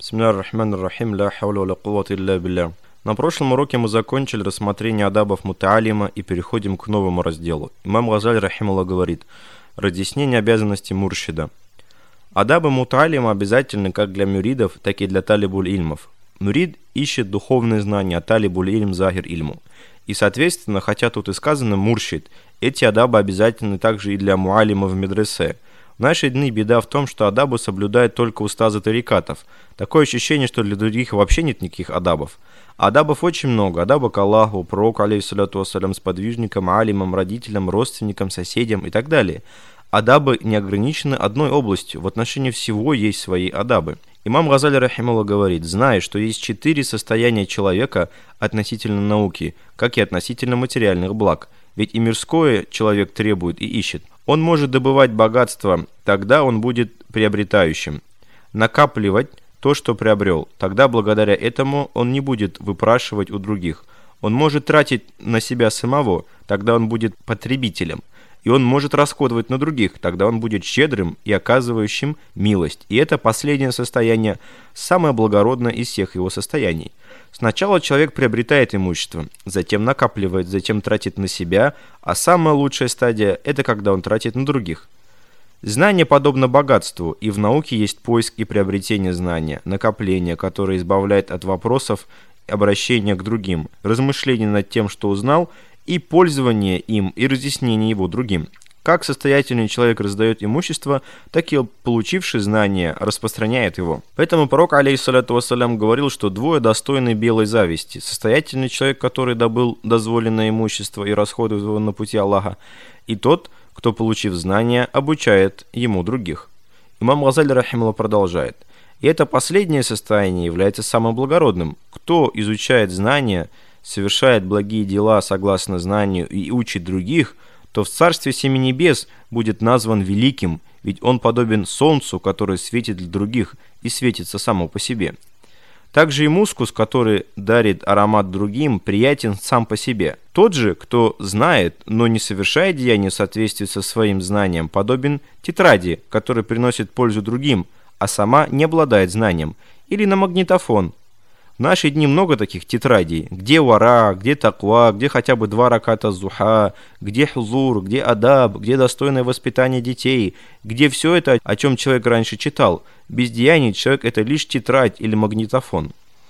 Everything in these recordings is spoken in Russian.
Бисмиллахир рахманир рахим, ля хауля ва ля куввата илля билля. На прошлом уроке мы закончили рассмотрение адабов мутаалима и переходим к новому разделу. Имам Газали рахималлах говорит: разъяснение обязанностей муршида. Адабы мутаалима обязательны как для мюридов, так и для талибуль ильмов. Мюрид ищет духовные знания, а талибуль ильм захир ильму. И соответственно, хотя тут и сказано муршид, эти адабы обязательны также и для муалима в медресе. В наши дни беда в том, что адабы соблюдают только устазы тарикатов. Такое ощущение, что для других вообще нет никаких адабов. Адабов очень много. Адабы к Аллаху, пророку, алейхиссалату вассалям, сподвижникам, алимам, родителям, родственникам, соседям и так далее. Адабы не ограничены одной областью. В отношении всего есть свои адабы. Имам Газали рахималлах говорит: зная, что есть 4 состояния человека относительно науки, как и относительно материальных благ. Ведь и мирское человек требует и ищет. Он может добывать богатство, тогда он будет приобретающим. Накапливать то, что приобрел, тогда благодаря этому он не будет выпрашивать у других. Он может тратить на себя самого, тогда он будет потребителем. И он может расходовать на других, тогда он будет щедрым и оказывающим милость. И это последнее состояние, самое благородное из всех его состояний. Сначала человек приобретает имущество, затем накапливает, затем тратит на себя, а самая лучшая стадия – это когда он тратит на других. Знание подобно богатству, и в науке есть поиск и приобретение знания, накопление, которое избавляет от вопросов, обращения к другим, размышления над тем, что узнал, и пользование им, и разъяснение его другим. Как состоятельный человек раздает имущество, так и получивший знание распространяет его. Поэтому пророк, алейхиссалату вассалям, говорил, что двое достойны белой зависти. Состоятельный человек, который добыл дозволенное имущество и расходует его на пути Аллаха, и тот, кто, получив знания, обучает ему других. Имам Газали рахималлах продолжает: и это последнее состояние является самым благородным. Кто изучает знания, совершает благие дела согласно знанию и учит других, то в Царстве Семи Небес будет назван великим, ведь он подобен солнцу, которое светит для других и светится само по себе. Также и мускус, который дарит аромат другим, приятен сам по себе. Тот же, кто знает, но не совершает деяния в соответствии со своим знанием, подобен тетради, которая приносит пользу другим, а сама не обладает знанием, или на магнитофон. В наши дни много таких тетрадей, где вара, где таква, где хотя бы 2 раката зуха, где хузур, где адаб, где достойное воспитание детей, где все это, о чем человек раньше читал. Без деяний человек — это лишь тетрадь или магнитофон.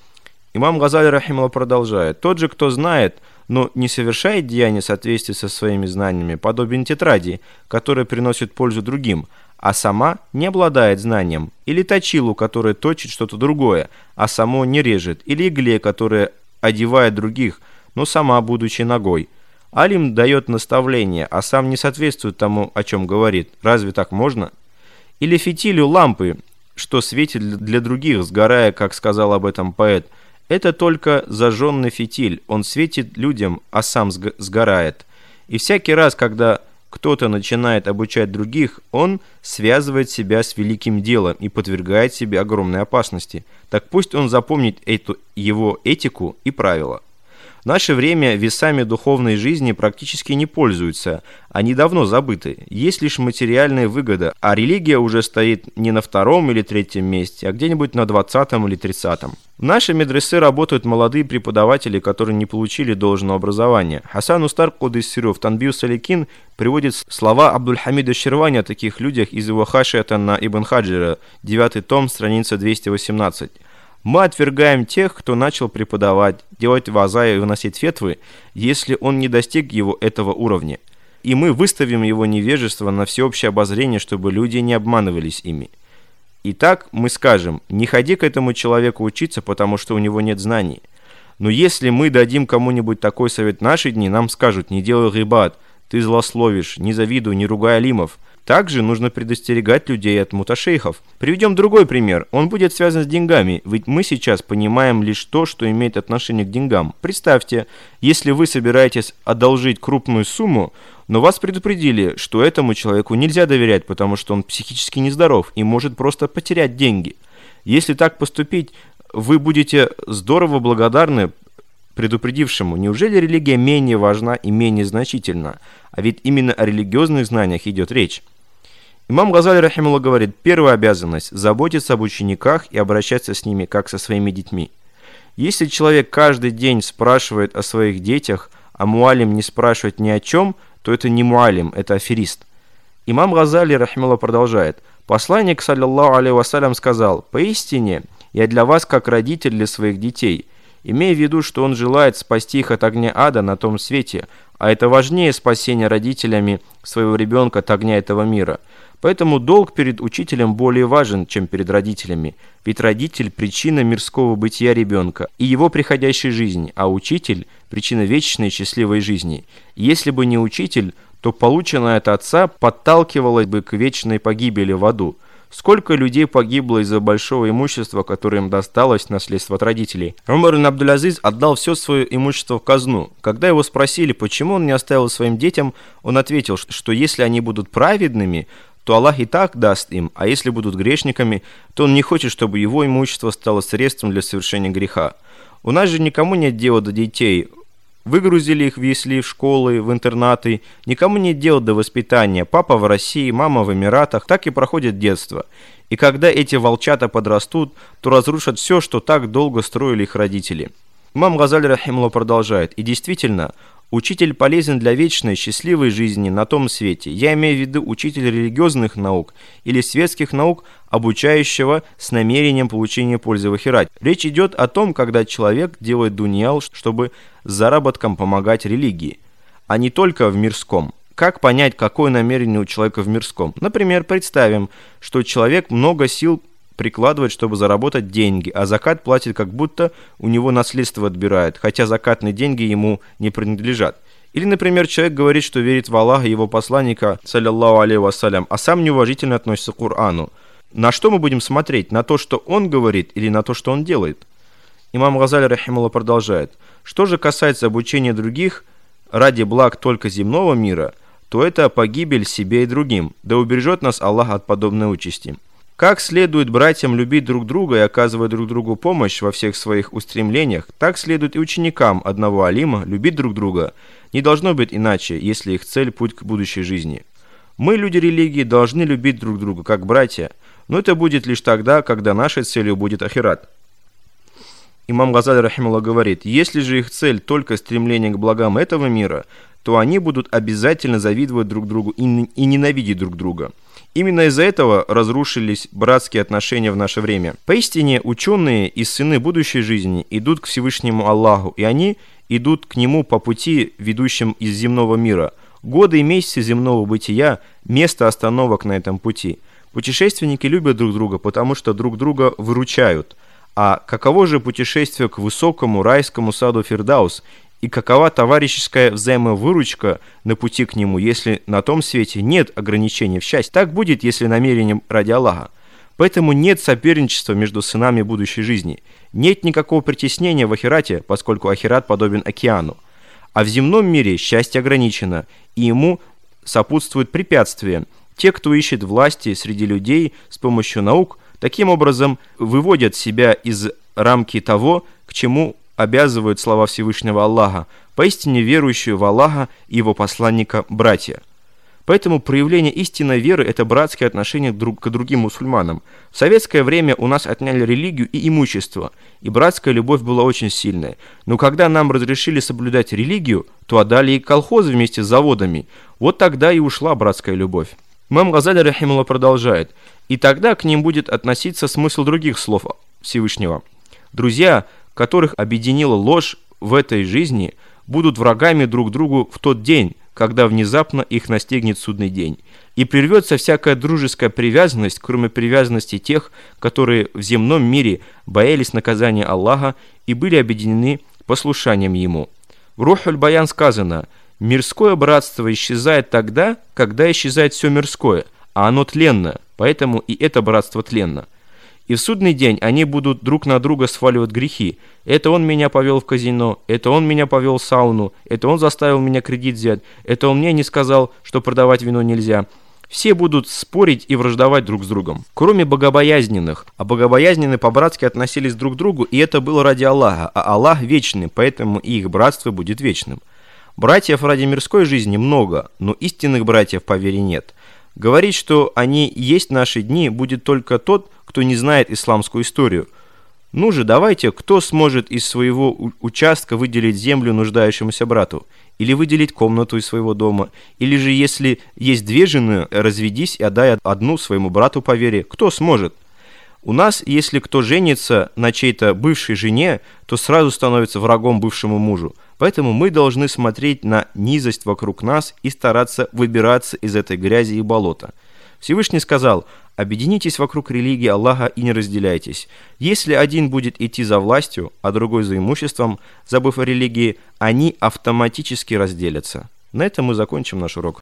Имам Газали рахималлах продолжает: тот же, кто знает, но не совершает деяния в соответствии со своими знаниями, подобен тетради, которая приносит пользу другим, а сама не обладает знанием, или точилу, которая точит что-то другое, а само не режет, или игле, которая одевает других, но сама будучи ногой. Алим дает наставление, а сам не соответствует тому, о чем говорит. Разве так можно? Или фитилю лампы, что светит для других, сгорая, как сказал об этом поэт. Это только зажженный фитиль, он светит людям, а сам сгорает. И всякий раз, когда кто-то начинает обучать других, он связывает себя с великим делом и подвергает себе огромной опасности. Так пусть он запомнит его этику и правила. В наше время весами духовной жизни практически не пользуются, они давно забыты. Есть лишь материальная выгода, а религия уже стоит не на 2-м или 3-м месте, а где-нибудь на 20-м или 30-м. В нашей медресе работают молодые преподаватели, которые не получили должного образования. Хасан Устар Кудыссиров Танбиу Саликин приводит слова Абдуль-Хамида Ширвани о таких людях из его хашията на Ибн Хаджира, 9-й том, страница 218. Мы отвергаем тех, кто начал преподавать, делать ваза и выносить фетвы, если он не достиг этого уровня. И мы выставим его невежество на всеобщее обозрение, чтобы люди не обманывались ими. Итак, мы скажем: не ходи к этому человеку учиться, потому что у него нет знаний. Но если мы дадим кому-нибудь такой совет в наши дни, нам скажут: не делай гибат, ты злословишь, не завидуй, не ругай алимов. Также нужно предостерегать людей от муташейхов. Приведем другой пример. Он будет связан с деньгами, ведь мы сейчас понимаем лишь то, что имеет отношение к деньгам. Представьте, если вы собираетесь одолжить крупную сумму, но вас предупредили, что этому человеку нельзя доверять, потому что он психически нездоров и может просто потерять деньги. Если так поступить, вы будете здорово благодарны предупредившему. Неужели религия менее важна и менее значительна? А ведь именно о религиозных знаниях идет речь. Имам Газали, рахимуллах, говорит, первая обязанность – заботиться об учениках и обращаться с ними, как со своими детьми. Если человек каждый день спрашивает о своих детях, а муалим не спрашивает ни о чем, то это не муалим, это аферист. Имам Газали, рахимуллах, продолжает. Посланник, саллаллаху алейхи вассалям, сказал, «Поистине, я для вас как родитель для своих детей, имея в виду, что он желает спасти их от огня ада на том свете, а это важнее спасения родителями своего ребенка от огня этого мира. Поэтому долг перед учителем более важен, чем перед родителями, ведь родитель – причина мирского бытия ребенка и его приходящей жизни, а учитель – причина вечной и счастливой жизни. И если бы не учитель, то полученное от отца подталкивало бы к вечной погибели в аду. Сколько людей погибло из-за большого имущества, которое им досталось в наследство от родителей. Умар ибн Абдуль-Азиз отдал все свое имущество в казну. Когда его спросили, почему он не оставил своим детям, он ответил, что если они будут праведными, то Аллах и так даст им, а если будут грешниками, то он не хочет, чтобы его имущество стало средством для совершения греха. У нас же никому нет дела до детей. Выгрузили их в ясли, в школы, в интернаты. Никому нет дела до воспитания. Папа в России, мама в Эмиратах. Так и проходит детство. И когда эти волчата подрастут, то разрушат все, что так долго строили их родители. Имам Газали, рахимуллах, продолжает. И действительно, учитель полезен для вечной, счастливой жизни на том свете. Я имею в виду учителя религиозных наук или светских наук, обучающего с намерением получения пользы в ахирате. Речь идет о том, когда человек делает дуньял, чтобы с заработком помогать религии, а не только в мирском. Как понять, какое намерение у человека в мирском? Например, представим, что человек много сил прикладывает, чтобы заработать деньги, а закат платит, как будто у него наследство отбирает, хотя закатные деньги ему не принадлежат. Или, например, человек говорит, что верит в Аллаха и его посланника, саллаллаху алейхи вассалям, а сам неуважительно относится к Корану. На что мы будем смотреть? На то, что он говорит, или на то, что он делает? Имам Газали, рахимуллах, продолжает. Что же касается обучения других ради благ только земного мира, то это погибель себе и другим, да убережет нас Аллах от подобной участи. Как следует братьям любить друг друга и оказывать друг другу помощь во всех своих устремлениях, так следует и ученикам одного алима любить друг друга. Не должно быть иначе, если их цель – путь к будущей жизни. Мы, люди религии, должны любить друг друга как братья, но это будет лишь тогда, когда нашей целью будет ахират. Имам Газали, рахимуллах, говорит, если же их цель только стремление к благам этого мира, то они будут обязательно завидовать друг другу и ненавидеть друг друга. Именно из-за этого разрушились братские отношения в наше время. Поистине, ученые и сыны будущей жизни идут к Всевышнему Аллаху, и они идут к Нему по пути, ведущим из земного мира. Годы и месяцы земного бытия – место остановок на этом пути. Путешественники любят друг друга, потому что друг друга выручают. А каково же путешествие к высокому райскому саду Фирдаус, и какова товарищеская взаимовыручка на пути к нему, если на том свете нет ограничений в счастье? Так будет, если намерением ради Аллаха. Поэтому нет соперничества между сынами будущей жизни. Нет никакого притеснения в ахирате, поскольку ахират подобен океану. А в земном мире счастье ограничено, и ему сопутствуют препятствия. Те, кто ищет власти среди людей с помощью наук, таким образом выводят себя из рамки того, к чему обязывают слова Всевышнего Аллаха, поистине верующие в Аллаха и его посланника братья. Поэтому проявление истинной веры – это братские отношения друг к другим мусульманам. В советское время у нас отняли религию и имущество, и братская любовь была очень сильная. Но когда нам разрешили соблюдать религию, то отдали и колхозы вместе с заводами. Вот тогда и ушла братская любовь. Имам Газали, рахимуллах, продолжает. И тогда к ним будет относиться смысл других слов Всевышнего. Друзья, которых объединила ложь в этой жизни, будут врагами друг другу в тот день, когда внезапно их настигнет судный день. И прервется всякая дружеская привязанность, кроме привязанности тех, которые в земном мире боялись наказания Аллаха и были объединены послушанием Ему. В Рухуль-Баян сказано: «Мирское братство исчезает тогда, когда исчезает все мирское, а оно тленно, поэтому и это братство тленно. И в судный день они будут друг на друга сваливать грехи. Это он меня повел в казино, это он меня повел в сауну, это он заставил меня кредит взять, это он мне не сказал, что продавать вино нельзя». Все будут спорить и враждовать друг с другом, кроме богобоязненных. А богобоязненные по-братски относились друг к другу, и это было ради Аллаха, а Аллах вечный, поэтому и их братство будет вечным. Братьев ради мирской жизни много, но истинных братьев по вере нет. Говорить, что они есть наши дни, будет только тот, кто не знает исламскую историю. Ну же, давайте, кто сможет из своего участка выделить землю нуждающемуся брату? Или выделить комнату из своего дома? Или же, если есть две жены, разведись и отдай одну своему брату по вере? Кто сможет? У нас, если кто женится на чьей-то бывшей жене, то сразу становится врагом бывшему мужу. Поэтому мы должны смотреть на низость вокруг нас и стараться выбираться из этой грязи и болота. Всевышний сказал: «Объединитесь вокруг религии Аллаха и не разделяйтесь. Если один будет идти за властью, а другой за имуществом, забыв о религии, они автоматически разделятся». На этом мы закончим наш урок.